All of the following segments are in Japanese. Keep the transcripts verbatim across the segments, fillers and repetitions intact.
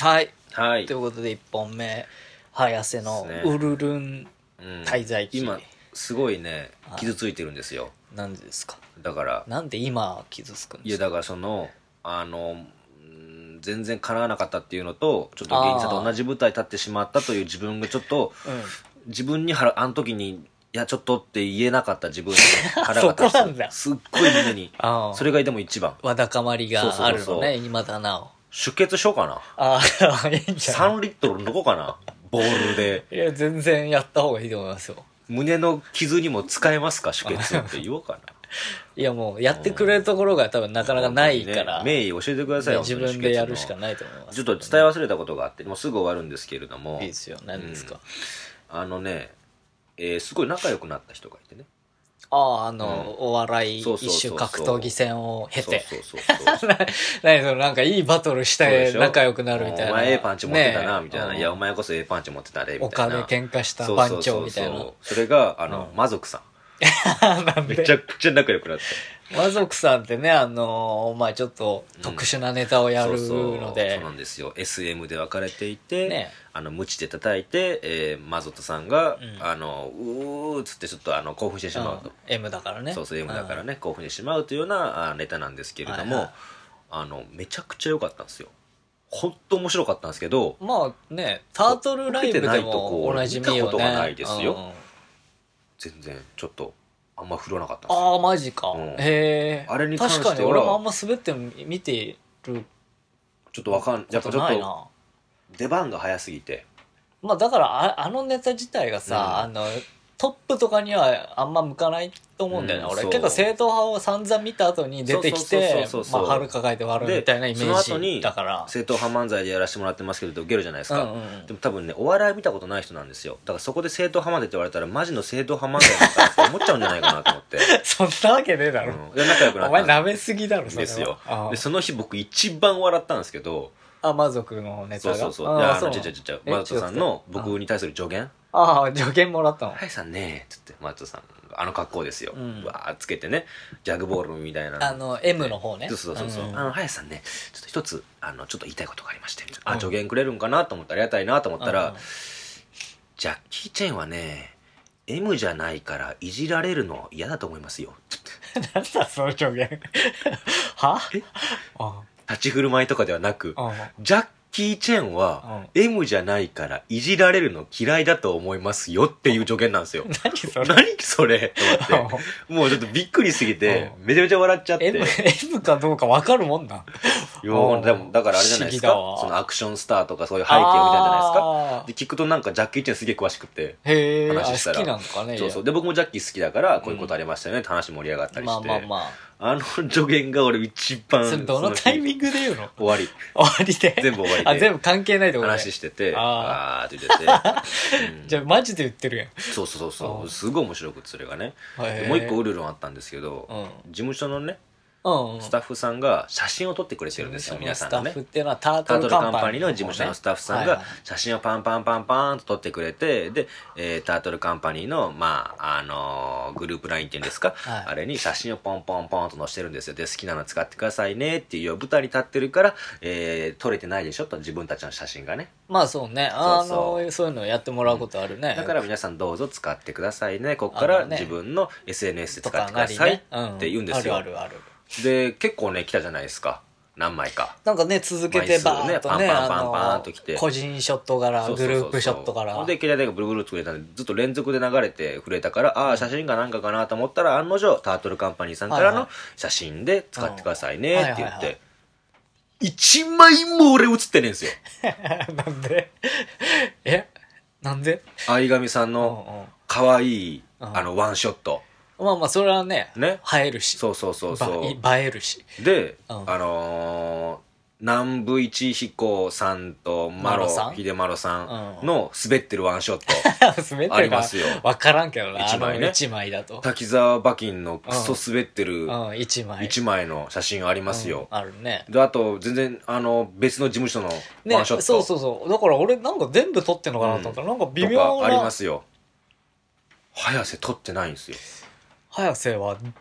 はい、 はい、 ということでいっぽんめ早瀬のウルルン滞在期、 うん、今すごいね傷ついてるんですよ。 なんでですか。 だからなんで今傷つくんですか。 いやだからそのあの全然叶わなかったっていうのとちょっと芸人さんと同じ舞台立ってしまったという自分がちょっと、うん、自分に腹あの時にいやちょっとって言えなかった自分に腹が立つすっごいみんなにそれがでも一番わだかまりがあるのね。今だなお出血しようかな。ああいいんじゃない。さんリットル抜こうかなボールで。 いや全然やった方がいいと思いますよ。 胸の傷にも使えますか出血って言おうかな。 いやもうやってくれるところが多分なかなかないから、 ね、名医教えてくださいよ、 ね、自分でやるしかないと思います、ね、 ちょっと伝え忘れたことがあってもうすぐ終わるんですけれども。 いいですよ。何ですか。 うん、あのね、えー、すごい仲良くなった人がいてね。 ああ、あの、うん、お笑い一種格闘技戦を経て。 そうそうそうそう。 何そのなんかいいバトルして仲良くなるみたいな。 お前 A パンチ持ってたな、みたいな。いや、お前こそ A パンチ持ってたね、みたいな。 お金喧嘩した番長みたいな。そうそうそうそう。 それが、あの、うん、魔族さん。 なんでめちゃくちゃ仲良くなった。 魔族さんってね、あのー、まあちょっと特殊なネタをやるので、うん、そうそうそうなんですよ。エスエム で分かれていて、ね、あの無知で叩いて、えー、マゾトさんが、うん、あのうーっつってちょっとあの興奮してしまうと、うん、 M だからね。 そうそう M だからね、うん、興奮してしまうというようなネタなんですけれども、はいはい、あのめちゃくちゃ良かったんですよ。本当面白かったんですけど、 まあね、タートルライブでもおなじみよね。 見たことがないですよ、うん、全然ちょっとあんま振らなかったんですよ。 ああマジか、うん、へえ。 あれに関しては確かに俺もあんま滑って見てるちょっとわかんやっぱちょっと出番が早すぎて、 まあだからあ、あのネタ自体がさ、うん、あのトップとかにはあんま向かないと思うんだよね、うん、俺結構正統派を散々見た後に出てきて春抱えて笑うみたいなイメージだから、 正統派漫才でやらせてもらってますけどウケるじゃないですか、うんうんうん、でも多分ねお笑い見たことない人なんですよ。だからそこで正統派までって言われたらマジの正統派漫才だったらって思っちゃうんじゃないかなと思ってそんなわけねえだろ、 うん、で仲良くなったお前舐めすぎだろそれはですよ。でその日僕一番笑ったんですけど、 あ魔族のネタがそうそうそう、いやあのちゃちゃちゃマゾトさんの僕に対する助言、 ああ助言もらったの。 はいさんねーっつってマゾトさんあの格好ですよ、うん、わーつけてねジャグボールみたいなあの M の方ね。 そうそうそうそう、うん、あの林さんねちょっと一つあのちょっと言いたいことがありまして、うん、あ助言くれるんかなと思ったらありがたいなと思ったら、うん、ジャッキー・チェンはね M じゃないからいじられるの嫌だと思いますよなんだその助言はえ立ち振る舞いとかではなくジャッキー・チェンは M じゃないからいじられるの嫌いだと思いますよっていう助言なんですよ。 何それ何それと思ってもうちょっとびっくりすぎてめちゃめちゃ笑っちゃって M, M かどうか分かるもんな。 いやでもだからあれじゃないですか、そのアクションスターとかそういう背景を見たんじゃないですか。で聞くとなんかジャッキー・チェンすげえ詳しくて話したら好きなんかね。 そうそうで僕もジャッキー好きだからこういうことありましたよねって話盛り上がったりして、 まあまあまああの助言が俺一番それどのタイミングで言うの。 終わり終わりで全部終わりであ全部関係ないところで話しててあーって言ってて、 うん、じゃあマジで言ってるやん。 そうそうそうそうすごい面白くてそれがね。もう一個ウルルンあったんですけど、うん、事務所のねうんうん、スタッフさんが写真を撮ってくれてるんですよ。皆さんのねスタッフっていうのはタートルカンパニーの事務所のスタッフさんが写真をパンパンパンパンと撮ってくれて、で、えー、タートルカンパニーの、まああのー、グループラインっていうんですか、はい、あれに写真をポンポンポンと載せてるんですよ。で好きなの使ってくださいねっていう舞台に立ってるから、えー、撮れてないでしょと自分たちの写真がね。 まあそうね、あのー、そういうのやってもらうことあるね、うん、 だから皆さんどうぞ使ってくださいね、ここから自分の エスエヌエス で使ってくださいって言うんですよ、 あるあるある。 で結構ね来たじゃないですか何枚かなんかね続けてバーンとねパンパンパンパンと来て個人ショット柄グループショット柄で携帯がブルブル作れたんでずっと連続で流れて触れたからああ写真かなんかかなと思ったら案の定タートルカンパニーさんからの写真で使ってくださいねって言って一枚も俺写ってねえんですよなんでえなんで相上さんの可愛いあのワンショットまあまあそれはねね映えるしそうそうそうそう映えるしで、うん、あのー、南部一彦さんとマロ秀丸さんの滑ってるワンショット滑ってるありますよ。 分からんけどな一枚ね一枚だと滝沢馬琴のクソ滑ってる一枚一枚の写真ありますよ、 うん、あるね。 であと全然あの別の事務所のワンショット、ね、 そうそうそうだから俺なんか全部撮ってんのかなと思ったら、うん、なんか微妙なとかありますよ。早瀬撮ってないんですよ。 早瀬は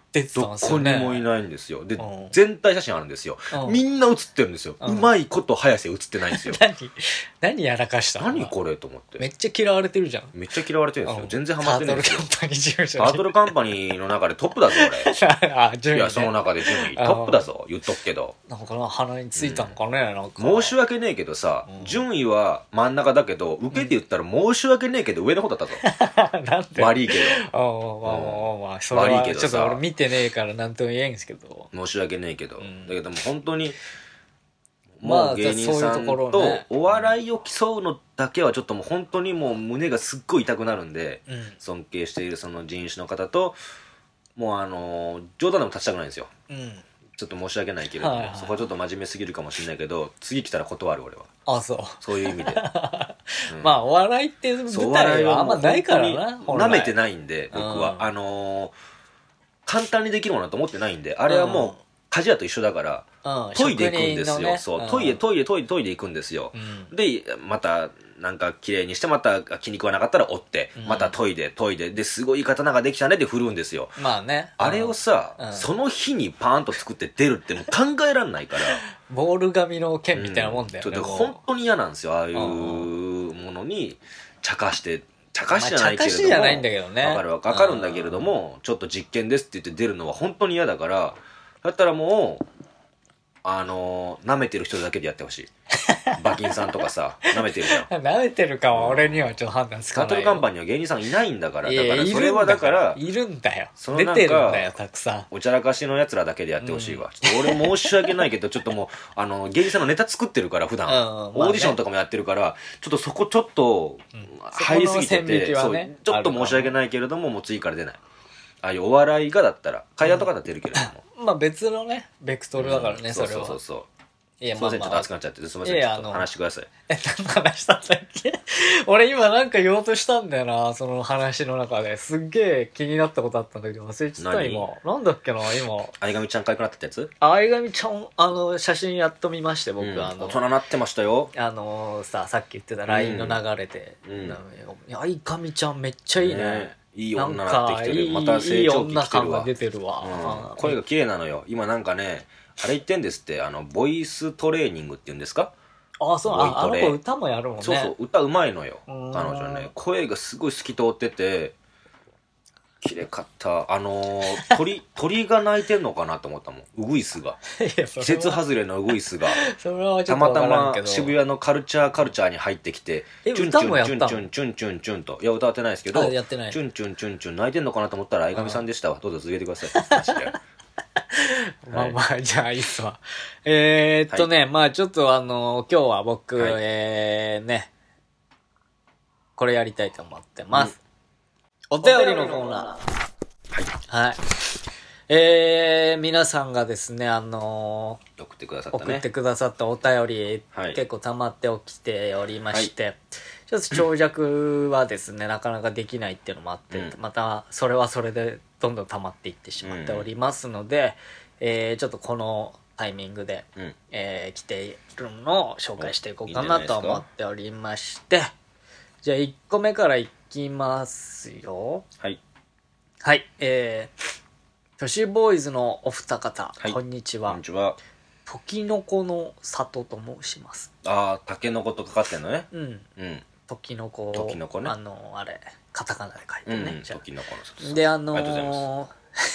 出てたんどですよね。 こにもいないんですよ。で、 うん、 全体写真あるんですよ。 うん、 みんな写ってるんですよ。 うん、 うまいこと早瀬写ってないんですよ。 何何やらかしたの？ 何これと思って。 めっちゃ嫌われてるじゃん。 めっちゃ嫌われてるんですよ。 うん、 全然ハマってないんですよ。 タートルカンパニー事務所タートルカンパニーの中でトップだぞ、俺。 あ、順位、ね、 いや、その中で順位トップだぞ、言っとくけど。 なんかな、鼻についたのかね、うん、なんか。 申し訳ねえけどさ、うん、順位は真ん中だけど、受けて言ったら申し訳ねえけど上の方だったぞ。 なんで悪いけど。 ああ、まあまあまあ、それは悪いけどさ。ちょっと俺見てねえからなんとも言えんすけど。 申し訳ねえけど。うん、だけども本当に、 まあ、 もう芸人さんとお笑いを競うのだけはちょっともう本当にもう胸がすっごい痛くなるんで、うん、尊敬しているその人種の方と、もうあの、冗談でも立ちたくないんですよ。うん、ちょっと申し訳ないけれども、はいはい、そこはちょっと真面目すぎるかもしれないけど、次来たら断る俺は。 あ、そう。 そういう意味で。 うん、まあ、お笑いって舞台はあんまないからな。 舐めてないんで、僕は。うん、あのー、簡単にできるものだと思ってないんで、あれはもう、鍛冶屋と一緒だから、うん、研いでいくんですよ、ね、そう、研いで研いで研いで研いでいくんですよ、うん、でまたなんか綺麗にしてまた気に食わなかったら折って、うん、また研いで研いでですごいいい刀ができたねで振るんですよ。 まあね、 あれをさ、うん、その日にパーンと作って出るってもう考えられないからボール紙の剣みたいなもんだよね、 うん、本当に嫌なんですよ、ああいうものに茶化して茶化しじゃないけれども、まあ、茶化しじゃないんだけどね、分かる分かるんだけれども、ちょっと実験ですって言って出るのは本当に嫌だから、だったらもうあのー、舐めてる人だけでやってほしい。馬琴さんとかさ、舐めてるじゃん。 舐めてるかは俺にはちょっと判断つかないよ。 タートルカンパニーは芸人さんいないんだから、だからそれはだから、 いるんだよ。出てるんだよ、たくさん。 おちゃらかしの奴らだけでやってほしいわ。うん、ちょっと俺申し訳ないけど、ちょっともう、あの、芸人さんのネタ作ってるから、普段。うん、まあね、オーディションとかもやってるから、ちょっとそこちょっと、入りすぎてて、ね、そう、ちょっと申し訳ないけれども、もう次から出ない。ああいうお笑いがだったら、階段とかだったら出るけれども。 うん、まあ別のね、ベクトルだからね、うん、それは。 そうそうそう。 いや、 すいません、まあまあ、ちょっと熱くなっちゃって、すいません、ちょっと話してください。 え、何の話したんだっけ俺今なんか言おうとしたんだよな、その話の中で。すっげえ気になったことあったんだけど、忘れちゃった今。なんだっけな、今。 相上ちゃん可愛くなったってやつ？ 相上ちゃん、あの、写真やっと見まして、僕、うん、あの。 大人なってましたよ。 あのさ、さっき言ってた ライン の流れで。うん。相上ちゃんめっちゃいいね。ね、 いい女になってきてる。また成長期来てるわ。いい女感が出てるわ。 うん、声が綺麗なのよ。今なんかね、あれ言ってんですって、あの、ボイストレーニングって言うんですか？ ああ、そう、あ、あの子歌もやるもんね。 そうそう、歌うまいのよ。彼女ね。声がすごい透き通ってて、綺麗かった。あのー、鳥、鳥が鳴いてんのかなと思ったもん。ウグイスが。季節外れのウグイスが。 それはちょたまたっとわからんけまど。 渋谷のカルチャーカルチャーに入ってきて、 え、 チュンチ歌もやュンったの？ チュンチュンチュンチュンチュンと。いや、歌ってないですけど、 あ、やってない。 チュンチュンチュンチュン鳴いてんのかなと思ったら相上さんでしたわ。どうぞ続けてください。マジで。 まあまあ、じゃあいいっすわ。えー、っとね、はい、まあちょっとあの、今日は僕、はい、えー、ね、これやりたいと思ってます。うん、お便りのコーナー。はい。はい。えー、皆さんがですね、あのー、送ってくださったね。 送ってくださったお便り、はい、結構溜まってきておりまして、はい、ちょっと長尺はですね、なかなかできないっていうのもあって、うん、またそれはそれでどんどん溜まっていってしまっておりますので、うん、えー、ちょっとこのタイミングで、うん、えー、来ているのを紹介していこうかなと思っておりまして、じゃあいっこめからいきますよ。 はい。 はい、えー、都市ボーイズのお二方、 はい、 こんにちは。 こんにちは。 時の子の里と申します。 ああ、タケノコとかかってんのね。 うん。 うん。 時の子。 時の子ね。 あの、あれ、カタカナで書いてね。 うん、時の子の里。で、あのー、 ありがとうございます。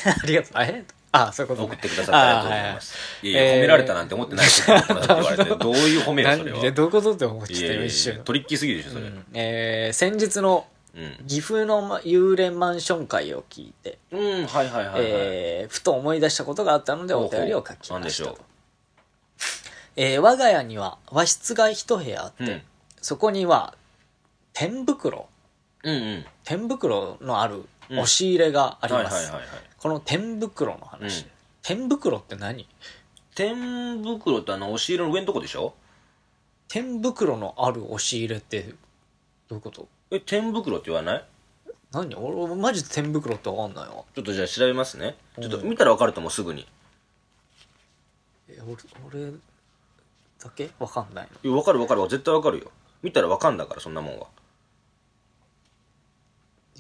ありがとう。えあ、そういうこと、ね、 送ってくださってありがとうございます。いやいや、褒められたなんて思ってないですよ。言われて。どういう褒めよ、それは。 どういうことって思っちゃったよ、一瞬。 トリッキーすぎるでしょ、それ。うん、 えー、先日の、うん、岐阜の幽霊マンション会を聞いて、 うん、はいはいはい、はい、 えー、ふと思い出したことがあったのでお便りを書きましたと。えー、我が家には和室が一部屋あって、うん、そこには天袋、 うんうん、 天袋のある押し入れがあります。この天袋の話、うん、天袋って何？ 天袋ってあの押し入れの上のとこでしょ？ 天袋のある押し入れってどういうこと？ え、天袋って言わない？ 何？俺マジで天袋ってわかんないわ。 ちょっとじゃあ調べますね。ちょっと見たらわかると思う、すぐに。 え、俺、俺だけわかんないの？いや、わかるわかるわ。絶対わかるよ。見たらわかんだから、そんなもんは。 いや、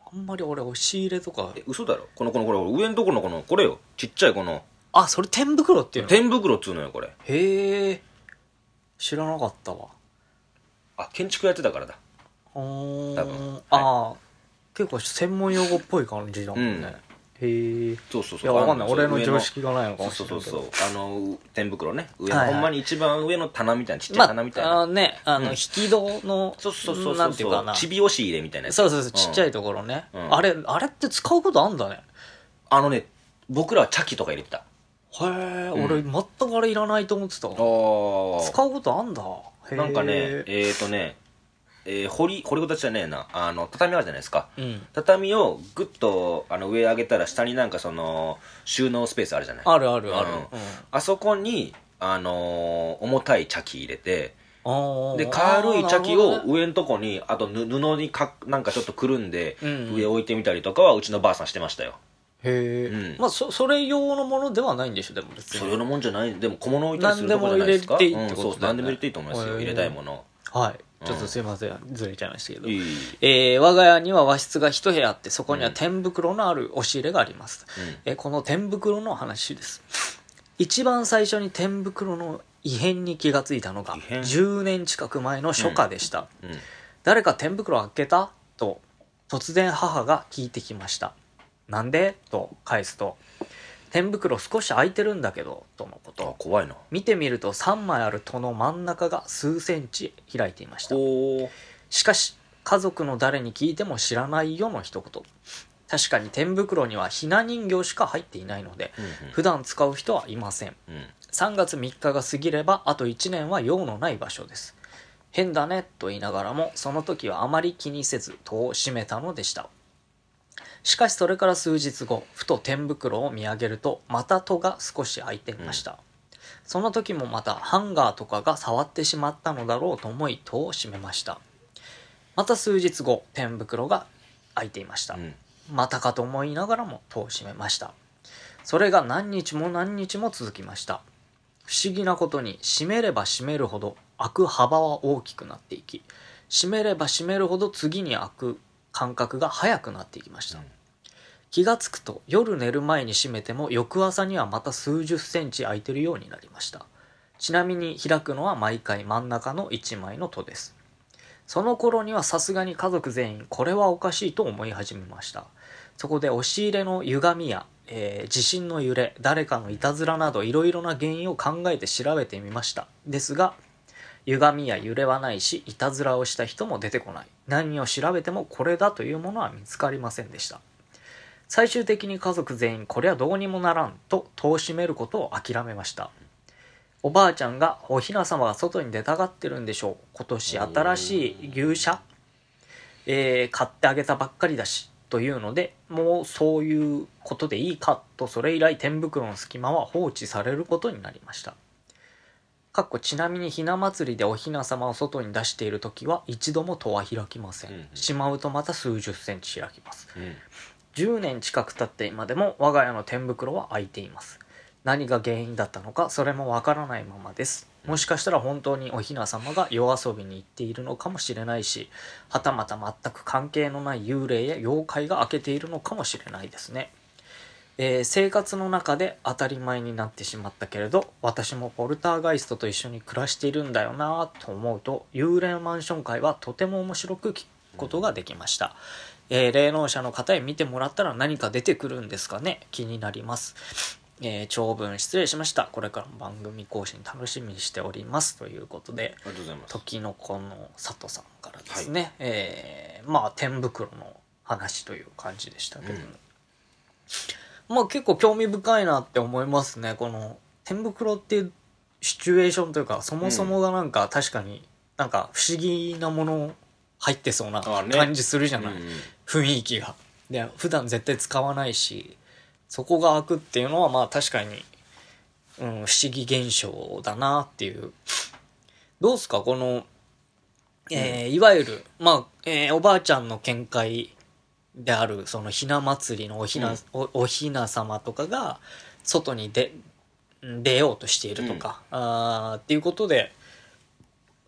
あんまり俺押し入れとか。 え、嘘だろ。このこのこれ上のところのこのこれよ、ちっちゃいこのあ、それ天袋っていうの？ 天袋っつうのよこれ。 へえ、知らなかったわ。 あ、建築やってたからだ。 多分、はい、 ああ、結構専門用語っぽい感じだもんね、うん、へえ。 そうそうそう。 いや、わかんない。俺の常識がないのかもしれないけど。 そうそうそう。あの天袋ね、上の、はいはい、ほんまに一番上の棚みたいな、ちっちゃい棚みたいな、 まあ、あのね、あの、うん、引き戸の、 そうそうそうそう、 なんていうかな、 ちび押し入れみたいなやつ。 そうそうそう、ちっちゃいところね、うん、あれあれって使うことあんだね。 あのね、僕らは茶器とか入れてた。 へえ、うん、俺全くあれいらないと思ってた。あ、使うことあんだ。 へなんかね、えっ、ー、とね、えー、掘り掘りごたちじゃねえな、あの畳あるじゃないですか、うん、畳をグッとあの上上げたら下になんかその収納スペースあるじゃない。 あるあるある、うん、 あそこに、あのー、重たい茶器入れて、で軽い茶器を上のとこにあと布にかなんかちょっとくるんで上置いてみたりとかはうちのばあさんしてましたよ。 へえ、うん、まあ そ, それ用のものではないんでしょ。でも別にそれ用のもんじゃない。でも小物置いたりするとこじゃないですか。 何でも入れていいってことだよね、うん、 そう、何でも入れていいと思いますよ、入れたいもの。 はい、ちょっとすいません、うん、ずれちゃいましたけど、いいえー、我が家には和室が一部屋あって、そこには天袋のある押し入れがあります、うん、えー、この天袋の話です。一番最初に天袋の異変に気がついたのがじゅうねん近く前の初夏でした、うんうん、誰か天袋開けたと突然母が聞いてきました。なんでと返すと、天袋少し開いてるんだけどとのこと。 あ、怖いな。 見てみるとさんまいある戸の真ん中が数センチ開いていました。しかし家族の誰に聞いても知らないよの一言。確かに天袋にはひな人形しか入っていないので、うんうん、普段使う人はいません、うん、さんがつみっかが過ぎればあといちねんは用のない場所です。変だねと言いながらもその時はあまり気にせず戸を閉めたのでした。しかしそれから数日後、ふと天袋を見上げるとまた戸が少し開いていました、うん、その時もまたハンガーとかが触ってしまったのだろうと思い戸を閉めました。また数日後、天袋が開いていました、うん、またかと思いながらも戸を閉めました。それが何日も何日も続きました。不思議なことに閉めれば閉めるほど開く幅は大きくなっていき、閉めれば閉めるほど次に開く感覚が早くなっていきました、うん、気がつくと夜寝る前に閉めても翌朝にはまた数十センチ開いてるようになりました。ちなみに開くのは毎回真ん中のいちまいの戸です。その頃にはさすがに家族全員これはおかしいと思い始めました。そこで押し入れの歪みや、えー、地震の揺れ、誰かのいたずらなどいろいろな原因を考えて調べてみました。ですが歪みや揺れはないし、いたずらをした人も出てこない。何を調べてもこれだというものは見つかりませんでした。最終的に家族全員これはどうにもならんと戸を閉めることを諦めました。おばあちゃんがおひな様が外に出たがってるんでしょう。今年新しい牛舎、えー、買ってあげたばっかりだしというので、もうそういうことでいいかと、それ以来天袋の隙間は放置されることになりました。かっこちなみにひな祭りでおひな様を外に出しているときは一度も戸は開きません、うんうん、しまうとまた数十センチ開きます、うん、じゅうねん近く経って今でも我が家の天袋は開いています。何が原因だったのかそれもわからないままです。もしかしたら本当におひな様が夜遊びに行っているのかもしれないし、はたまた全く関係のない幽霊や妖怪が開けているのかもしれないですね。えー、生活の中で当たり前になってしまったけれど、私もポルターガイストと一緒に暮らしているんだよなと思うと、幽霊マンション会はとても面白く聞くことができました。えー、霊能者の方へ見てもらったら何か出てくるんですかね。気になります。えー、長文失礼しました。これからも番組更新楽しみにしておりますということで、 ありがとうございます。 時の子の佐藤さんからですね、はい、えー、まあ天袋の話という感じでしたけども、うん、まあ結構興味深いなって思いますね。この天袋っていうシチュエーションというか、そもそもがなんか確かになんか不思議なもの入ってそうな感じするじゃない、ね、うんうん、雰囲気が。で普段絶対使わないし、そこが開くっていうのはまあ確かに、うん、不思議現象だなっていう。どうすかこの、えー、いわゆるまあ、えー、おばあちゃんの見解であるそのひな祭りのおひな、うん、お, おひな様とかが外に出出ようとしているとか、うん、あっていうことで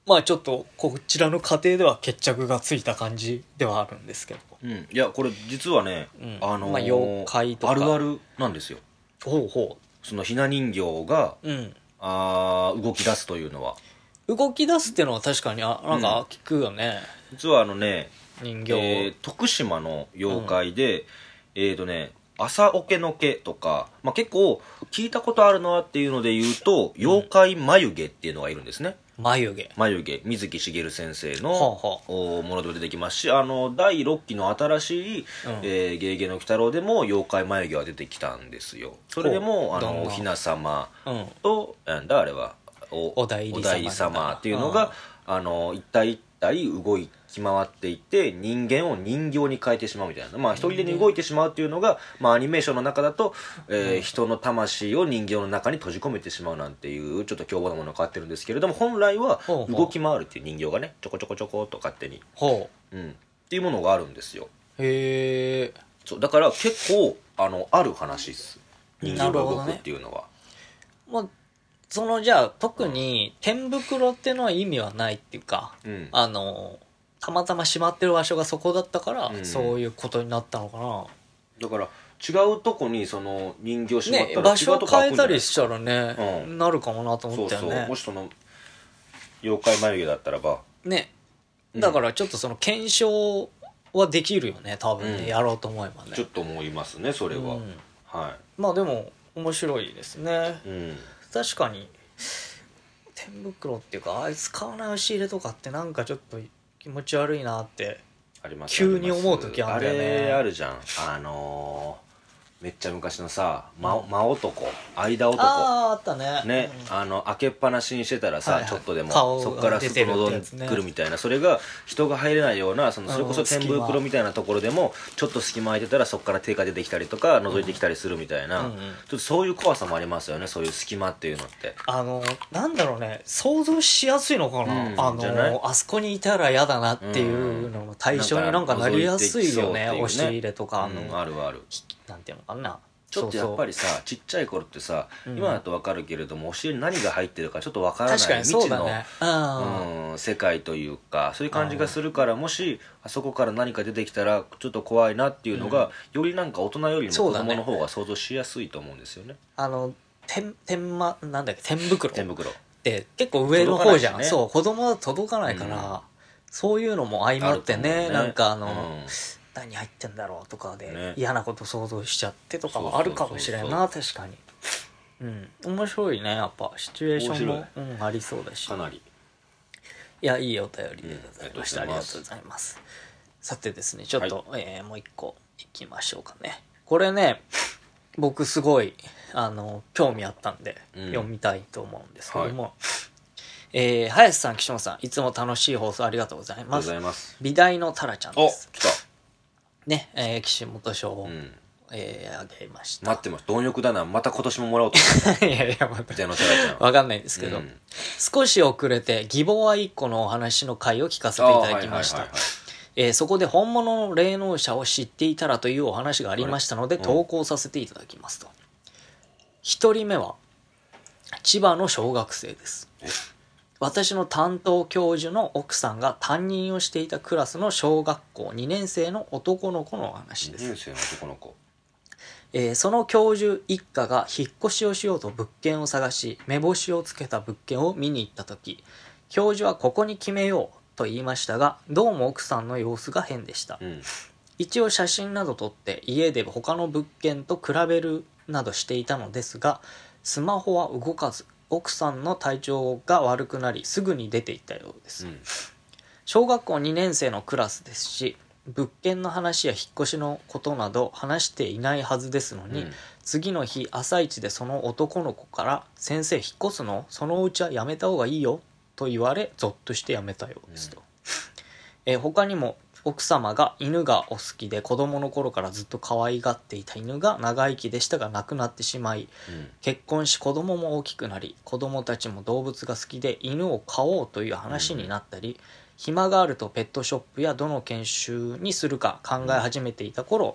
まあちょっとこちらの家庭では決着がついた感じではあるんですけど、 うん、いやこれ実はね、うん、あのーまあ、妖怪とかあるあるなんですよ。 ほうほうそのひな人形が、 うん、 あ動き出すというのは動き出すっていうのは確かにあなんか聞くよね、 うん、実はあのね人形、 えー、徳島の妖怪で、うん、えーとね朝桶の毛とか、まあ、結構聞いたことあるなっていうので言うと、妖怪眉毛っていうのがいるんですね。 眉毛眉毛水木しげる先生のはあはあものでも出てきますし、あのだいろっきの新しい「うんえー、ゲゲゲの鬼太郎」でも妖怪眉毛は出てきたんですよ。それでもあのおひな様と、うん、なんだあれはおお代理様っていうのがあの一体一体動いて回っていって人間を人形に変えてしまうみたいな、まあ一人でに動いてしまうっていうのが、まあ、アニメーションの中だと、えー、人の魂を人形の中に閉じ込めてしまうなんていうちょっと凶暴なものが変わってるんですけれども、本来は動き回るっていう人形がねちょこちょこちょこっと勝手に、 ほう、うん、っていうものがあるんですよ。 へえ。 そうだから結構あのある話です人形が動くっていうのは、ね、 まあそのじゃあ特に天袋っていうのは意味はないっていうか、うん、あのたまたま閉まってる場所がそこだったから、うん、そういうことになったのかな。 だから違うとこにその人形閉まったら、 ね、場所を変えたりしたらね、うん、なるかもなと思ったよね。 そうそう、もしその妖怪眉毛だったらばね、だからちょっとその検証はできるよね多分ね、うん、やろうと思えばね。 ちょっと思いますねそれは、うん、はい。 まあでも面白いですね、 うん、 確かに天袋っていうかあいつ使わない押し入れとかってなんかちょっと気持ち悪いなってあります急に思う時あるんだよね。 あれあるじゃん、あのーめっちゃ昔のさ、真、うん、真男間男あああったねね、うん、あの開けっぱなしにしてたらさ、はいはい、ちょっとでもそこから外のぞんでくるみたいな、それが人が入れないようなそのそれこそ天袋みたいなところでもちょっと隙間空いてたらそこから手が出てきたりとか覗いてきたりするみたいな、うんうんうん、ちょっとそういう怖さもありますよね、そういう隙間っていうのって。 あのなんだろうね、想像しやすいのかな、うん、あのあそこにいたら嫌だなっていうのの対象になんかなりやすいよね、押し入れとか、あの、 うん、あるある、 なんていうのかな、 ちょっとやっぱりさ、ちっちゃい頃ってさ、うん、今だと分かるけれども押し入れに何が入ってるかちょっと分からない未知の、ね、うん、世界というかそういう感じがするから、もしあそこから何か出てきたらちょっと怖いなっていうのが、うん、よりなんか大人よりも子供の方が想像しやすいと思うんですよね。 あの天天まなんだっけ天袋天袋って結構上の方じゃん、ね、そう子供は届かないから、うん、そういうのも相まって ね, ねなんかあの、うん何入ってんだろうとかで嫌なこと想像しちゃってとかはあるかもしれんな、確かに。うん面白いね、やっぱシチュエーションも、うん、ありそうだし、 かなりいやいいお便りでございました、うん、ありがとうございます。さてですねちょっと、はい、えー、もう一個いきましょうかね。これね僕すごいあの興味あったんで、うん、読みたいと思うんですけども、はい、えー、林さん岸本さんいつも楽しい放送ありがとうございます。 ます美大のタラちゃんです。 お来たね、えー、岸本賞を、うんえー、あげました。 待ってます、貪欲だな、また今年ももらおうと思っていやいやまた分かんないんですけど、うん、少し遅れて義母愛っ子のお話の回を聞かせていただきました。そこで本物の霊能者を知っていたらというお話がありましたので、投稿させていただきますと。一、うん、人目は千葉の小学生です。私の担当教授の奥さんが担任をしていたクラスの小学校にねん生の男の子のお話です。 にねん生の男の子、 えー、その教授一家が引っ越しをしようと物件を探し目星をつけた物件を見に行った時、教授はここに決めようと言いましたが、どうも奥さんの様子が変でした、うん、一応写真など撮って家で他の物件と比べるなどしていたのですが、スマホは動かず奥さんの体調が悪くなりすぐに出ていったようです、うん、小学校にねん生のクラスですし物件の話や引っ越しのことなど話していないはずですのに、うん、次の日朝一でその男の子から先生引っ越すの？そのうちはやめた方がいいよと言われゾッとしてやめたようですと、うんえ他にも奥様が犬がお好きで子供の頃からずっと可愛がっていた犬が長生きでしたが亡くなってしまい、うん、結婚し子供も大きくなり子供たちも動物が好きで犬を飼おうという話になったり、うん、暇があるとペットショップやどの研修にするか考え始めていた頃、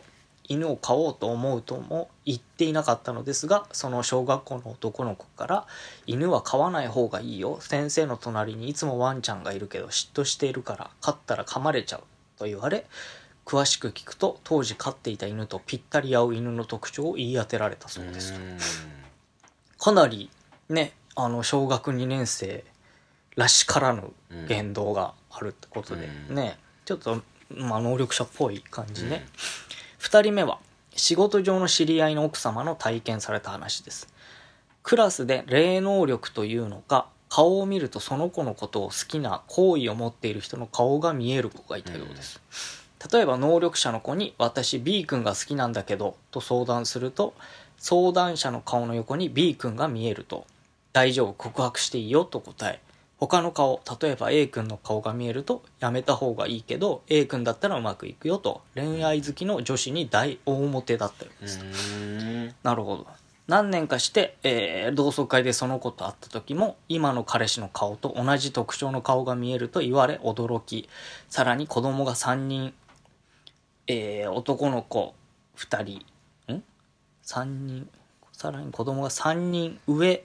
犬を飼おうと思うとも言っていなかったのですが、その小学校の男の子から犬は飼わない方がいいよ、先生の隣にいつもワンちゃんがいるけど嫉妬しているから飼ったら噛まれちゃうと言われ、詳しく聞くと当時飼っていた犬とぴったり合う犬の特徴を言い当てられたそうですと。かなりね、あの小学にねん生らしからぬ言動があるってことでね、ちょっとまあ能力者っぽい感じね。ふたりめは仕事上の知り合いの奥様の体験された話です。クラスで霊能力というのか、顔を見るとその子のことを好きな好意を持っている人の顔が見える子がいたようです。例えば能力者の子に私 B 君が好きなんだけどと相談すると、相談者の顔の横に B 君が見えると、大丈夫告白していいよと答え、他の顔、例えば A 君の顔が見えるとやめた方がいいけど A 君だったらうまくいくよと、恋愛好きの女子に大大モテだったようです。なるほど。何年かして、えー、同窓会でその子と会った時も今の彼氏の顔と同じ特徴の顔が見えると言われ驚き、さらに子供がさんにん、えー、男の子ふたりんさんにん、さらに子供がさんにん上、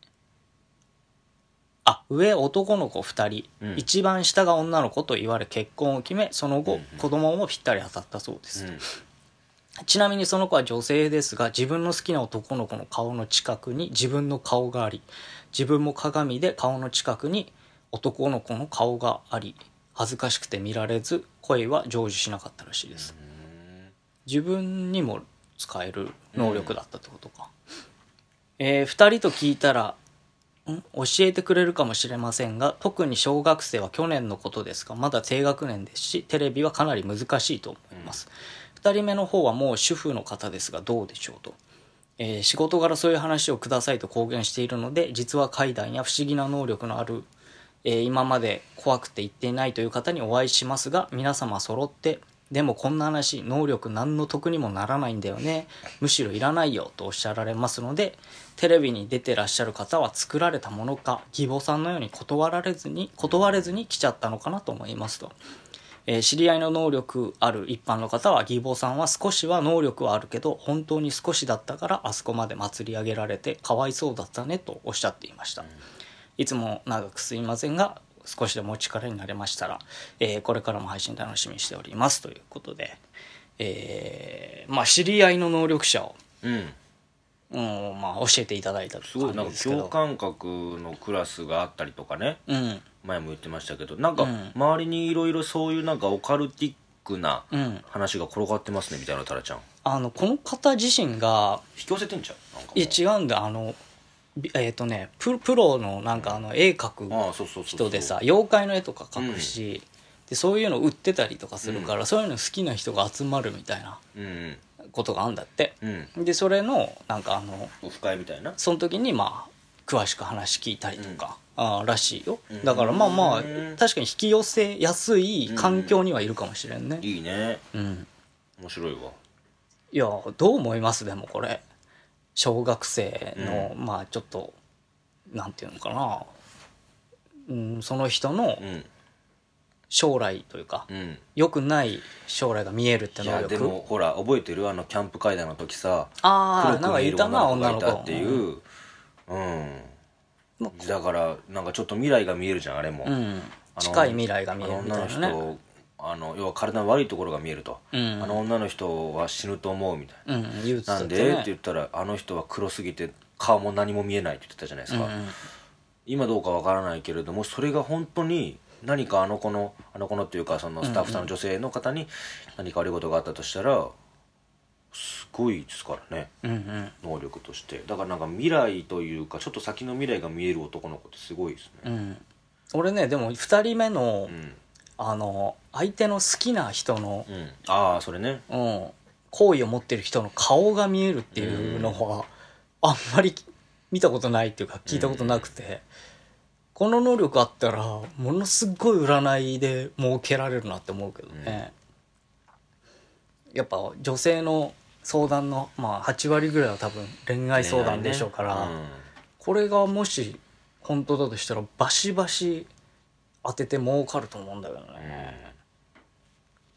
あ上男の子ふたり、うん、一番下が女の子と言われ結婚を決め、その後、うんうん、子供もぴったり当たったそうです、うん、ちなみにその子は女性ですが、自分の好きな男の子の顔の近くに自分の顔があり、自分も鏡で顔の近くに男の子の顔があり、恥ずかしくて見られず恋は成就しなかったらしいです。自分にも使える能力だったってことか、うん、えー、ふたりと聞いたらん教えてくれるかもしれませんが、特に小学生は去年のことですがまだ低学年ですし、テレビはかなり難しいと思います、うん、ふたりめの方はもう主婦の方ですがどうでしょうと、えー、仕事柄そういう話をくださいと公言しているので、実は怪談や不思議な能力のある、えー、今まで怖くて言っていないという方にお会いしますが、皆様揃ってでもこんな話能力何の得にもならないんだよね、むしろいらないよとおっしゃられますので、テレビに出てらっしゃる方は作られたものか、義母さんのように断られずに断れずに来ちゃったのかなと思いますと、えー、知り合いの能力ある一般の方は、義母さんは少しは能力はあるけど本当に少しだったからあそこまで祭り上げられてかわいそうだったねとおっしゃっていました。いつも長くすいませんが少しでもお力になれましたら、えー、これからも配信楽しみにしておりますということで、えー、まあ知り合いの能力者を、うんうん、まあ教えていただいたという感じですけど、 すごいなんか共感覚のクラスがあったりとかね、うん、前も言ってましたけど、なんか周りにいろいろそういうなんかオカルティックな話が転がってますねみたいな、タラちゃん、 あのこの方自身が引き寄せてんじゃん、なんかいや違うんだ、あのえーとね、プ, プロのなんかあの絵描く人でさ、妖怪の絵とか描くし、うん、でそういうの売ってたりとかするから、うん、そういうの好きな人が集まるみたいなことがあるんだって、うん、でそれのなんかあのオフ会みたいな、 その時にまあ詳しく話聞いたりとか、うん、あらしいよ、うん、だからまあまあ確かに引き寄せやすい環境にはいるかもしれんね、 うん、いいね、うん、面白いわ。 いやどう思いますでもこれ小学生の、うん、まあちょっとなんていうのかな、うん、その人の将来というか、うん、良くない将来が見えるって能力。 いやでもほら覚えてる、あのキャンプ会談の時さ、 ああなんかいたな女の子がいたっていう、 うん、うん、だからなんかちょっと未来が見えるじゃんあれも、うん、 近い未来が見えるみたいなね。 女の人あの要は体の悪いところが見えると、うん、あの女の人は死ぬと思うみたいな、うん、言うてたね、なんでって言ったらあの人は黒すぎて顔も何も見えないって言ってたじゃないですか、うん、今どうかわからないけれども、それが本当に何かあの子のあの子のっていうかそのスタッフさんの女性の方に何か悪いことがあったとしたらすごいですからね、うんうん、能力として。だからなんか未来というかちょっと先の未来が見える男の子ってすごいですね、うん、 俺ねでもふたりめの、うんあの相手の好きな人の、 うん、ああそれね、 うん、好意を持ってる人の顔が見えるっていうのはあんまり見たことないっていうか聞いたことなくて、うん、この能力あったらものすごい占いで儲けられるなって思うけどね、うん、やっぱ女性の相談の、まあ、はちわりぐらいは多分恋愛相談でしょうから、ねうん、これがもし本当だとしたらバシバシ当てて儲かると思うんだけどね、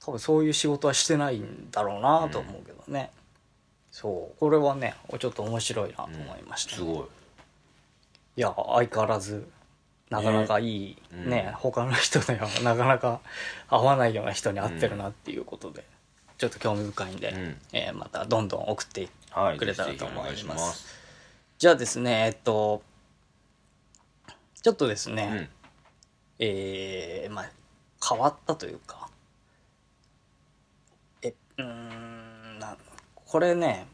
多分そういう仕事はしてないんだろうなと思うけどね、うん、そうこれはねちょっと面白いなと思いました、ね、 うん、すごい。 いや相変わらずなかなかいいね、ね、うん、他の人にはなかなか合わないような人に会ってるなっていうことで、うん、ちょっと興味深いんで、うん、えー、またどんどん送ってくれたらと思います、はい、ぜひぜひお願いします。じゃあですねえっとちょっとですね、うん、えー、まあ変わったというかえうーんなこれね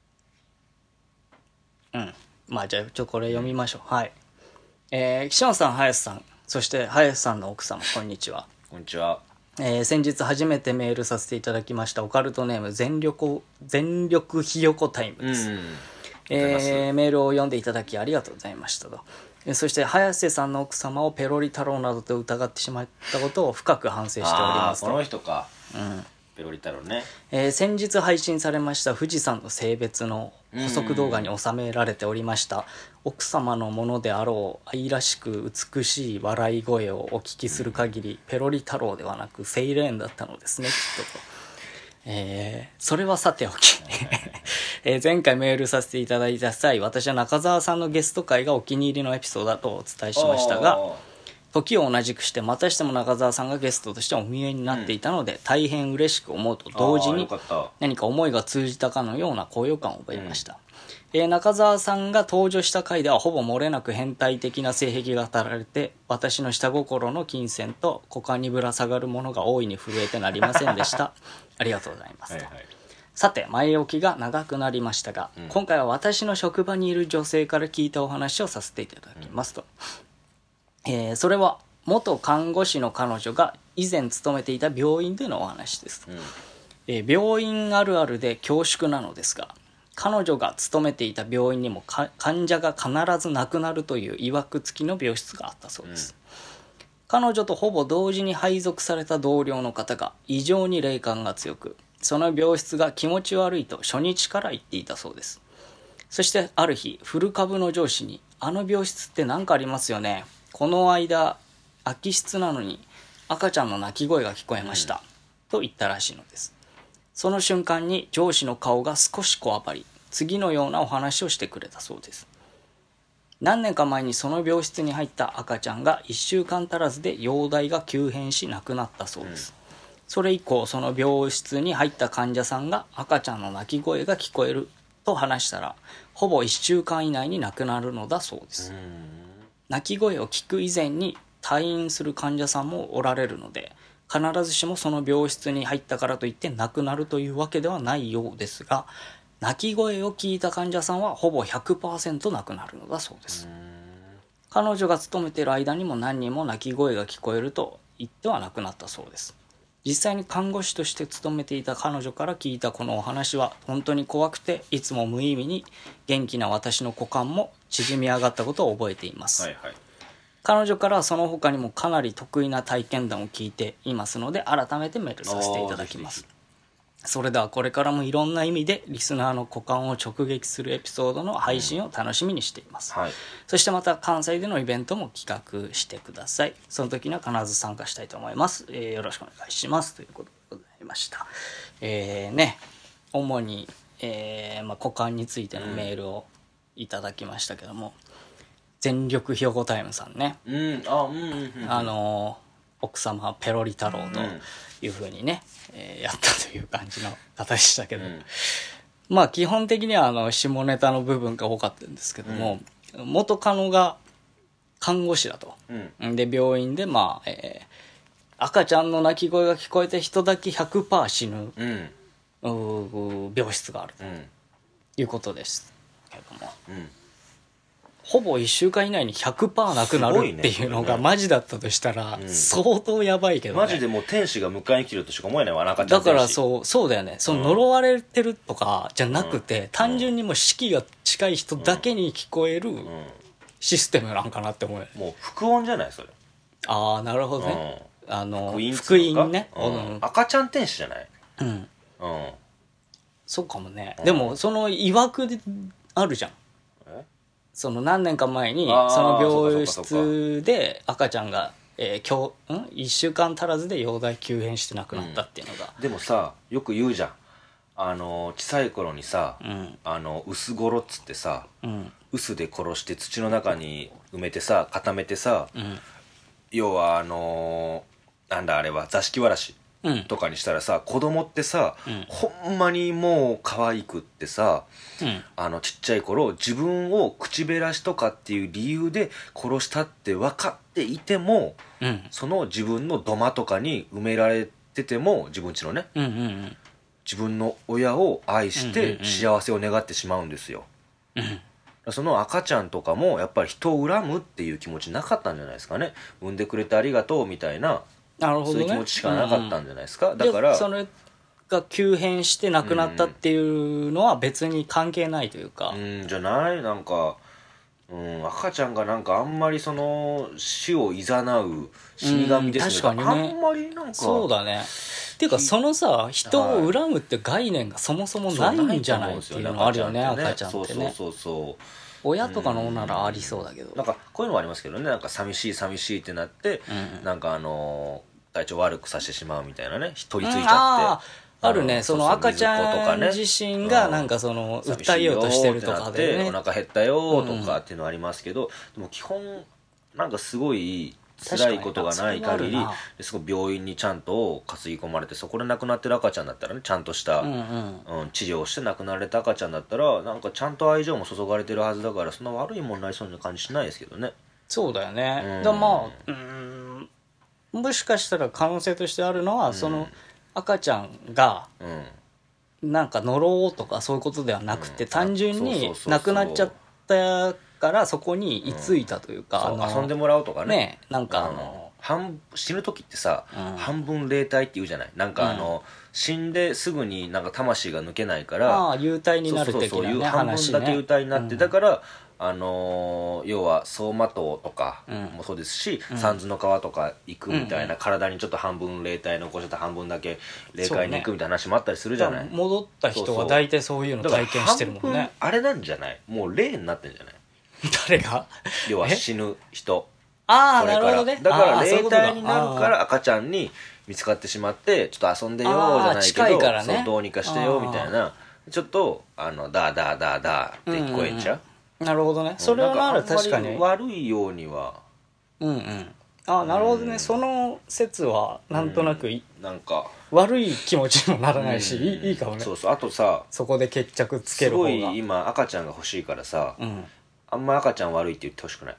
うんまあじゃあちょっとこれ読みましょう、うん、はい。えー、岸本さん、林さん、そして林さんの奥様、こんにちは。 こんにちは。 えー、先日初めてメールさせていただきましたオカルトネーム全力全力ひよこタイムです、うん、えー、メールを読んでいただきありがとうございましたと。えー、そして早瀬さんの奥様をペロリ太郎などと疑ってしまったことを深く反省しておりますと。 あ、この人か、 うん、 ペロリ太郎ね。 えー、先日配信されました富士山の性別の補足動画に収められておりました奥様のものであろう愛らしく美しい笑い声をお聞きする限り、うん、ペロリ太郎ではなくセイレーンだったのですねきっとと。えー、それはさておき、えー、前回メールさせていただいた際私は中澤さんのゲスト会がお気に入りのエピソードだとお伝えしましたが時を同じくしてまたしても中澤さんがゲストとしてお見えになっていたので、うん、大変嬉しく思うと同時に何か思いが通じたかのような高揚感を覚えました、うんえー、中澤さんが登場した回ではほぼ漏れなく変態的な性癖が語られて私の下心の金銭と股間にぶら下がるものが大いに震えてなりませんでしたありがとうございますはい、はい、さて前置きが長くなりましたが、うん、今回は私の職場にいる女性から聞いたお話をさせていただきますと、うんえー、それは元看護師の彼女が以前勤めていた病院でのお話です、うんえー、病院あるあるで恐縮なのですが彼女が勤めていた病院にも患者が必ず亡くなるという曰く付きの病室があったそうです、うん、彼女とほぼ同時に配属された同僚の方が異常に霊感が強くその病室が気持ち悪いと初日から言っていたそうです。そしてある日古株の上司にあの病室って何かありますよねこの間空き室なのに赤ちゃんの泣き声が聞こえました、うん、と言ったらしいのです。その瞬間に上司の顔が少しこわばり次のようなお話をしてくれたそうです。何年か前にその病室に入った赤ちゃんがいっしゅうかん足らずで容体が急変し亡くなったそうです、うん、それ以降その病室に入った患者さんが赤ちゃんの泣き声が聞こえると話したらほぼいっしゅうかん以内に亡くなるのだそうです。泣き声を聞く以前に退院する患者さんもおられるので必ずしもその病室に入ったからといって亡くなるというわけではないようですが泣き声を聞いた患者さんはほぼ ひゃくパーセント 亡くなるのだそうです。彼女が勤めている間にも何人も泣き声が聞こえると言っては亡くなったそうです。実際に看護師として勤めていた彼女から聞いたこのお話は本当に怖くていつも無意味に元気な私の股間も縮み上がったことを覚えています、はいはい、彼女からはその他にもかなり得意な体験談を聞いていますので改めてメールさせていただきます。それではこれからもいろんな意味でリスナーの股間を直撃するエピソードの配信を楽しみにしています、うんはい、そしてまた関西でのイベントも企画してください。その時には必ず参加したいと思います、えー、よろしくお願いしますということでございました。えーね主に、えーまあ、股間についてのメールをいただきましたけども、うん、全力ひよこタイムさんね、うんあうんうんうん、あの奥様ペロリ太郎という風にね、うんえー、やったという感じの方でしたけど、うん、まあ基本的にはあの下ネタの部分が多かったんですけども、うん、元カノが看護師だと、うん、で病院でまあ、えー、赤ちゃんの泣き声が聞こえて人だけ ひゃくパーセント 死ぬ、うん、病室があるということですけども、うんほぼいっしゅうかん以内に ひゃくパーセント なくなるっていうのがマジだったとしたら相当やばいけどね、 マジでもう天使が迎えに来るとしか思えないわ赤ちゃん天使だからそうそうだよね。その呪われてるとかじゃなくて、うん、単純にもう死期が近い人だけに聞こえるシステムなんかなって思うよね。 もう副音じゃないそれ。 ああなるほどね、うん、あの福音ね、 うん、赤ちゃん天使じゃないうん、うん、 そうかもね、うん、でもその曰くであるじゃん。その何年か前にその病室で赤ちゃんがえー、今日んいっしゅうかん足らずで容体急変して亡くなったっていうのが、 うん、でもさよく言うじゃん、あの小さい頃にさ、 うん、 あの薄殺っつってさ、 うん、 臼で殺して土の中に埋めてさ固めてさ、 うん、 要はあのーなんだあれは座敷わらしうん、 とかにしたらさ、子供ってさ、 うん、 ほんまにもう可愛くってさ、 うん、 あのちっちゃい頃自分を口減らしとかっていう理由で殺したって分かっていても、 うん、 その自分の土間とかに埋められてても、自分家のね、 うん、うん、 自分の親を愛しうんうんてうん幸せを願ってしまうんですよ。 うん、 その赤ちゃんとかもやっぱり人を恨むっていう気持ちなかったんじゃないですかね。産んでくれてありがとうみたいな、 なるほどね、 そういう気持ちしかなかったんじゃないですか、 うん、 だからそれが急変して亡くなったっていうのは別に関係ないというか、 うんじゃないなんか、うん、赤ちゃんがなんかあんまりその死をいざなう死神ですね、 うん、確かにね、 あんまりなんかそうだね。っていうかそのさ、人を恨むって概念がそもそもないんじゃないっていうのがあるよね、赤ちゃんってね。 そうそうそうそう親とかのならありそうだけど、 なんかこういうのもありますけどね、なんか寂しい寂しいってなって、 うん、 なんかあのー体調悪くさせてしまうみたいなね、取り付いちうん、 ゃって、 ああるね、その赤ちゃんね自身がなんかその訴えようとしてるとかでね、 お腹減ったよとかっていうのはありますけど、でも基本なんかすごい辛いことがない限り、すごい病院にちゃんと担ぎ込まれて、そこで亡くなってる赤ちゃんだったらね、ちゃんとした、 うんうんうん、治療をして亡くなられた赤ちゃんだったら、なんかちゃんと愛情も注がれてるはずだから、そんな悪いもんないそうな感じしないですけどね。 そうだよね、 うんだからまあうーんもしかしたら可能性としてあるのは、うん、その赤ちゃんがなんか呪おうとかそういうことではなくて、うん、単純に亡くなっちゃったからそこに居ついたというか、 うん、あ遊んでもらうとかね、 ねなんかあの、 うん、半死ぬ時ってさ、 うん、 半分霊体って言うじゃない、なんかあの、うん、死んですぐになんか魂が抜けないから、 ああ幽体になる的な、ね、 そうそうそういう半分だけ幽体になって、ね、だからあのー、要は走馬灯とかもそうですし、うん、三途の川とか行くみたいな、うん、体にちょっと半分霊体残してた半分だけ霊界に行くみたいな話もあったりするじゃない、 ね、戻った人は大体そういうの体験してるもんね。 あれなんじゃない、もう霊になってんじゃない誰が要は死ぬ人、 ああなるほどね、 だから霊体になるから赤ちゃんに見つかってしまって、ちょっと遊んでよじゃないけど、ね、そうどうにかしてよみたいな、ちょっとあのダーダーダーダーって聞こえちゃう、うんうん、なるほどね、それはなら確かに悪いようには、 うんうん、あなるほどね、うん、その説はなんとなく、うん、 なんか悪い気持ちにもならないし、うん、いいいいかもね。 そうそう、あとさ、 そこで決着つける方がすごい今赤ちゃんが欲しいからさ、 うん、 あんま赤ちゃん悪いって言ってほしくない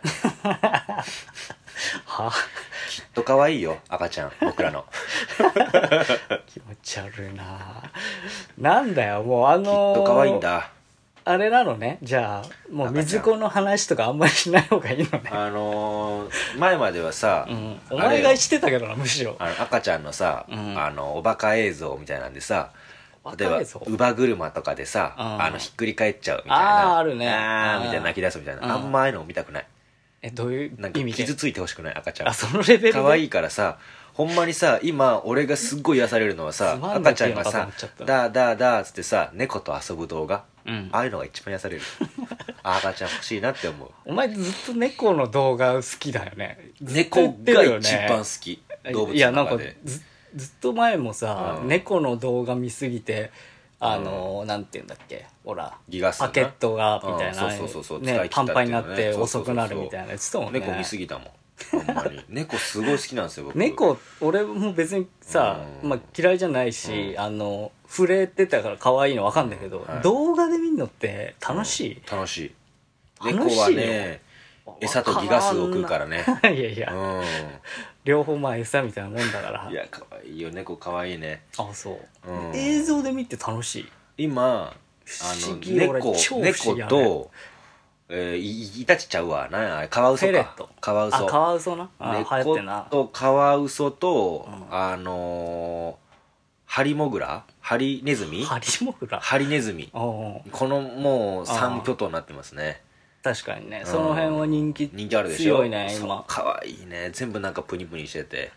はきっと可愛いよ赤ちゃん、僕らの気持ち悪いな。なんだよもうあのー、 きっと可愛いんだ。 あれなのね、じゃあもう水子の話とかあんまりしない方がいいのね。 あのー、前まではさ、 うん、お前がしてたけどな、むしろあの赤ちゃんのさ、うん、あのおバカ映像みたいなんでさ、例えば乳母車とかでさ、うん、あのひっくり返っちゃうみたいな、 あーあるね、 あーみたいな泣き出すみたいな、うん、あんまああいうの見たくない。 えどういう意味で？ なんか傷ついてほしくない赤ちゃん。 あそのレベルで可愛いからさ、ほんまにさ、今俺がすっごい癒されるのはさ、赤ちゃんがさダーダーダーっつってさ猫と遊ぶ動画、うん、ああいうのが一番癒される赤ちゃん欲しいなって思う。 お前ずっと猫の動画好きだよね。 猫が一番好き、動物の中で。 いやなんか ず, ずっと前もさ、うん、猫の動画見すぎてあのー、なんて言うんだっけ、ほらギガ数パケットがみたいな、ね、パンパンになって遅くなるみたいなやつともね。 猫見すぎたもんほんまに猫すごい好きなんですよ僕。 猫俺も別にさ、まあ、嫌いじゃないし、うん、あの触れてたから可愛いの分かんないけど、はい、動画で見るのって楽しい、 うん、楽しい。猫はね餌とギガ数を食うからねいやいや、うん、両方まあ餌みたいなもんだから。 いや可愛いよ、猫可愛いね。 あそう、うん、映像で見て楽しい。 今あの猫猫と、えー、イタチちゃうわな、カワウソか、カワウソ、 あカワウソな、あ猫とカワウソと、うん、あのー、ハリモグラ、ハリネズミ、 ハリモグラ、 ハリネズミ、このもう三巨頭になってますね。 確かにね、その辺は人気人気あるでしょ。 強いね今。 可愛いね、全部なんかプニプニしてて。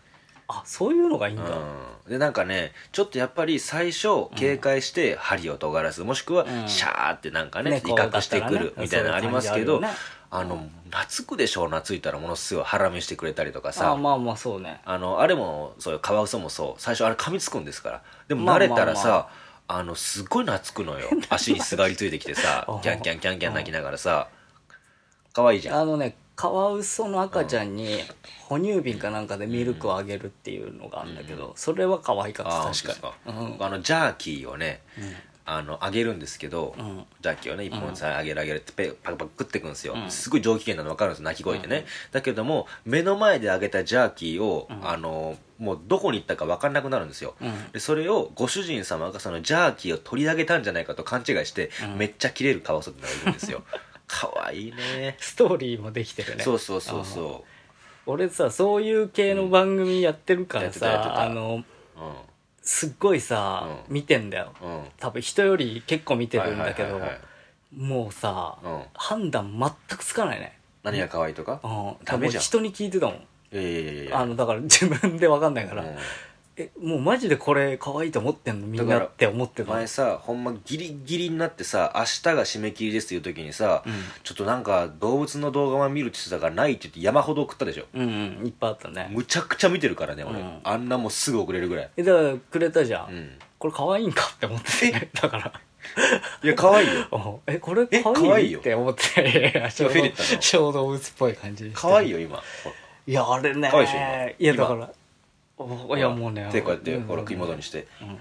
あ、そういうのがいいんだ、 うん、でなんかねちょっとやっぱり最初警戒して針を尖らす、もしくはシャーってなんかね、ね威嚇してくるみたいなのありますけど、ね、あの懐くでしょ、懐いたらものすごいハラミしてくれたりとかさ、 あまあまあそうね、 あのあれもそういうカワウソもそう、最初あれ噛みつくんですから、でも慣れたらさ、まあまあまあ、あのすっごい懐くのよ足にすがりついてきてさキャンキャンキャンキャン泣きながらさ可愛いじゃん。 あのねカワウソの赤ちゃんに哺乳瓶かなんかでミルクをあげるっていうのがあるんだけど、それは可愛かった。確かに、 うん、あのジャーキーをね、うん、あのあげるんですけど、うん、ジャーキーをね一本さあげるあげるってペパクパク食ってくんですよ、うん、すごい上機嫌なの分かるんですよ、鳴き声でね、うん、だけども目の前であげたジャーキーを、うん、あのもうどこに行ったか分かんなくなるんですよ、うん、でそれをご主人様がそのジャーキーを取り上げたんじゃないかと勘違いして、うん、めっちゃキレるカワウソってのがいるんですよかわいいね、 ストーリーもできてるね。 そうそうそうそう、 俺さそういう系の番組やってるからさ、うん、あの、うん、すっごいさ、うん、見てんだよ、うん、多分人より結構見てるんだけど、もうさ、うん、判断全くつかないね、 何が可愛いとか、 うん、多分人に聞いてたもん、 いやいやいやいや、 あのだから自分で分かんないから、うん、えもうマジでこれ可愛いと思ってんのみんなって思ってた。 前さほんまギリギリになってさ明日が締め切りですっていう時にさ、うん、ちょっとなんか動物の動画は見るって言ってたからないって言って山ほど送ったでしょ。 うんうんいっぱいあったね。 むちゃくちゃ見てるからね俺、うん、あんなもうすぐ送れるぐらい。 えだからくれたじゃん、うん、これ可愛いんかって思っててだからいや可愛いよえこれ可愛いよって思って小動物っぽい感じ可愛いよ今。 いやあれね可愛いでしょ今。いやだからいやもうね手こうやってほら食い物にして、うん、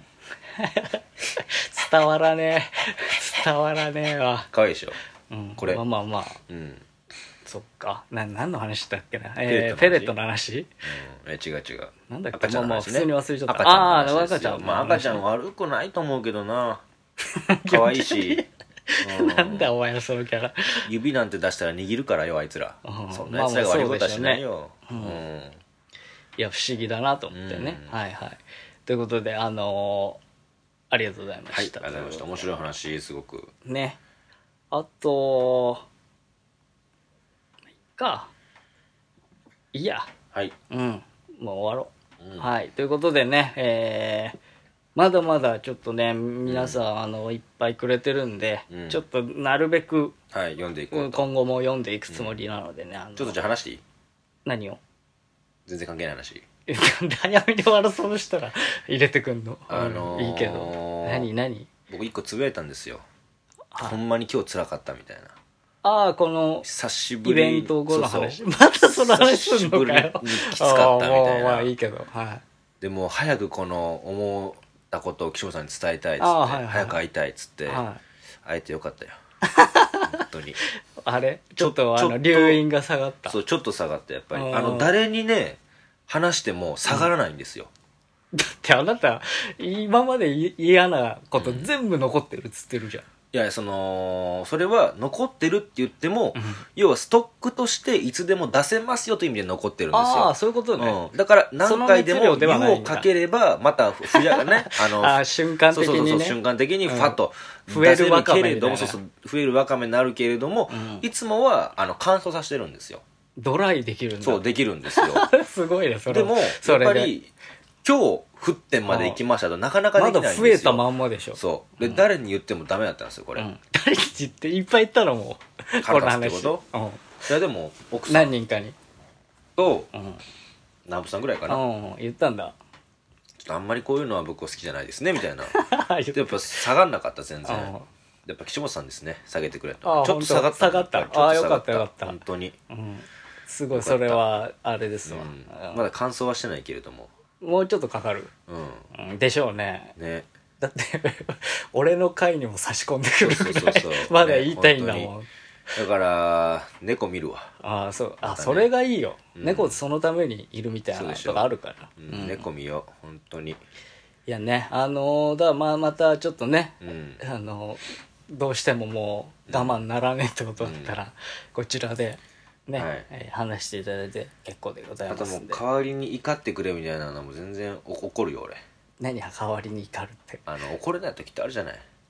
伝わらねえ伝わらねえわ。 可愛いでしょ、 うん、 これまあまあまあ、うん、そっかな何の話だっけな、えー、ペレットの話、うん、 え違う違うなんだっけ赤ちゃんの話、ね、まあまあ普通に忘れちゃった。 赤ちゃんの話ですよ。ああ赤ちゃん、まあ、赤ちゃん悪くないと思うけどな可愛いしうん、なんだお前のそのキャラ指なんて出したら握るからよあいつら、うん、そんなやつらが悪いことはしないよ、まあまあそうでしょうね、うんうんいや不思議だなと思ってね、うん、はいはいということであのー、ありがとうございました。はいありがとうございました。 面白い話すごくね。あといっかいいやはいうんもう終わろう、うん、はいということでねえー、まだまだちょっとね皆さん、うん、あのいっぱいくれてるんで、うん、ちょっとなるべく、 はい、読んでいこうと今後も読んでいくつもりなのでね、うん、あのちょっとじゃあ話していい？ 何を？ 全然関係ない話。 早めに終わらそうしたら入れてくんの、あのー、いいけど何何僕一個つぶやいたんですよ、はい、ほんまに今日辛かったみたいな。 ああこの久しぶりイベント後の話。そうそうまたその話すんのかよ。 久しぶりにきつかったみたいな。 まあいいけど、はい、 でも早くこの思ったことを岸本さんに伝えたいっつって、はいはい、早く会いたいっつって、はい、会えてよかったよ本当に。 あれちょっとあの留飲が下がった。 そうちょっと下がったやっぱり。あの誰にね話しても下がらないんですよ、 うん、だってあなた今まで嫌なこと全部残ってるっつってるじゃん、うん、 いやそのそれは残ってるって言っても、うん、要はストックとしていつでも出せますよという意味で残ってるんですよ。 ああそういうことね、 うん、だから何回でも湯をかければまたふやがねあのあ瞬間的にねそうそうそう瞬間的にファッと出せるけれども、そうそう増えるわかめになるけれども、うん、いつもはあの乾燥させてるんですよ。 ドライできるんだ。 そうできるんですよすごいねそれ。 でもやっぱり今日沸点まで行きましたとなかなかできないんですよ。 まだ増えたまんまでしょ。 そうで、うん、誰に言ってもダメだったんですよこれ、うん、 誰に言っていっぱい言ったのもこの話ってこと、うん、いやでも奥さん何人かにと、うん、南部さんぐらいかな、 うん、言ったんだ。 ちょっとあんまりこういうのは僕は好きじゃないですねみたいなやっぱ下がんなかった全然やっぱ岸本さんですね下げてくれと。ちょっと下がった下がったああよかったよかった本当に、 うんすごいそれはあれですわ、うん、まだ乾燥はしてないけれどももうちょっとかかる、うん、でしょうね。 ねだって俺の回にも差し込んでくるぐらいまだ言いたいんだもん、ね、 だから猫見るわ。 ああそう、あ、ね、それがいいよ、うん、猫そのためにいるみたいなとかあるから、 うんうん、猫見よう本当に。いやねあのー、だからまあまたちょっとね、うん、あのー、どうしてももう我慢ならねえってことだったら、こちらでね、はいえー、話していただいて結構でございますんで。 あともう代わりに怒ってくれみたいなのも全然怒るよ俺。 何が代わりに怒るって。 あの怒れない時ってあるじゃない。 あ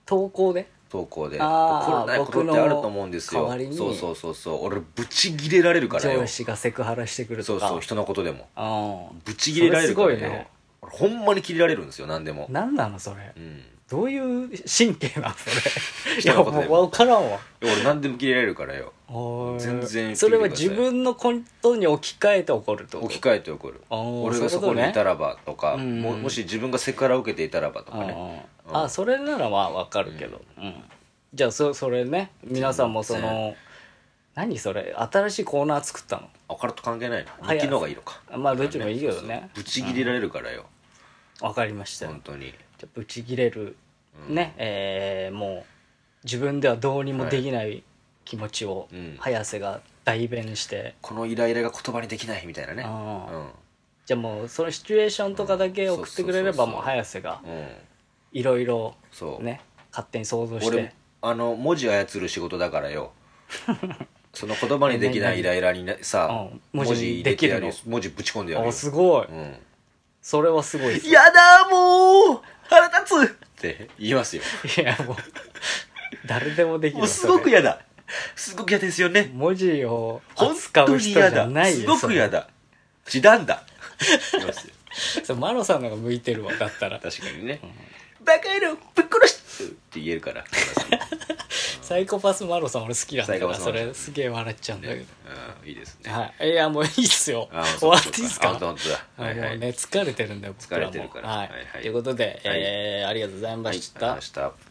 投稿で投稿であー怒らないことってあると思うんですよ。 僕の代わりにそうそうそうそう、俺ブチギレられるからよ。 上司がセクハラしてくるとかそうそう、人のことでもあブチギレられるからよ。 それすごいね。 俺ほんまに切れられるんですよ、何でも。 何なのそれ、 うんどういう神経なのそれい人やのことでももう分からんわ俺何でも切れられるからよ。 おー全然それは自分のことに置き換えて怒るってこと置き換えて怒る。 あー俺がそこにいたらばとか、 そういうことねうんももし自分がセクハラを受けていたらばとかね。 あーあそれならまあ分かるけど、うんじゃあそそれね皆さんもその何それ新しいコーナー作ったのあ、カラッと関係ないな。 はい日記の方がいいのか。 まあどっちもいいけどねブチギレられるからよ。 分かりましたよ本当に。 じゃあブチギレるねえーもう自分ではどうにもできない気持ちをうん早瀬が代弁して、 このイライラが言葉にできないみたいなね。 あじゃあもうそのシチュエーションとかだけ送ってくれればもう早瀬がうん。うん。 いろいろそう。 ね勝手に想像し俺てあの文字操る仕事だからよ。その言葉にできないイライラになさうん文文字に字入れてやるでき文字ぶち込んでやるよ。 あすごいうん。 それはすごいっすやだーもう腹立つって言いますよ。 いやもう誰でもできるもうすごく嫌だ。すごく嫌ですよね。 文字を本扱当う人じゃに嫌だ。 ないよすごく嫌だ。時短だ。言いますよ。 それそれマロさんの方が向いてるわだったら確かにね。バカ野郎ぶっ殺しって言えるから。 サイコパスマロさん俺好きなんだからそサイコパスマロさんれすげえ笑っちゃうんだけど、 うん、いいですね。 はいいやもういいっすよあ終わっていいっすかあ本当だ。はいはい。 もうね疲れてるんだよ僕らも疲れてるからはいはいはいということで、えーありがとうございました、 ありがとうございました。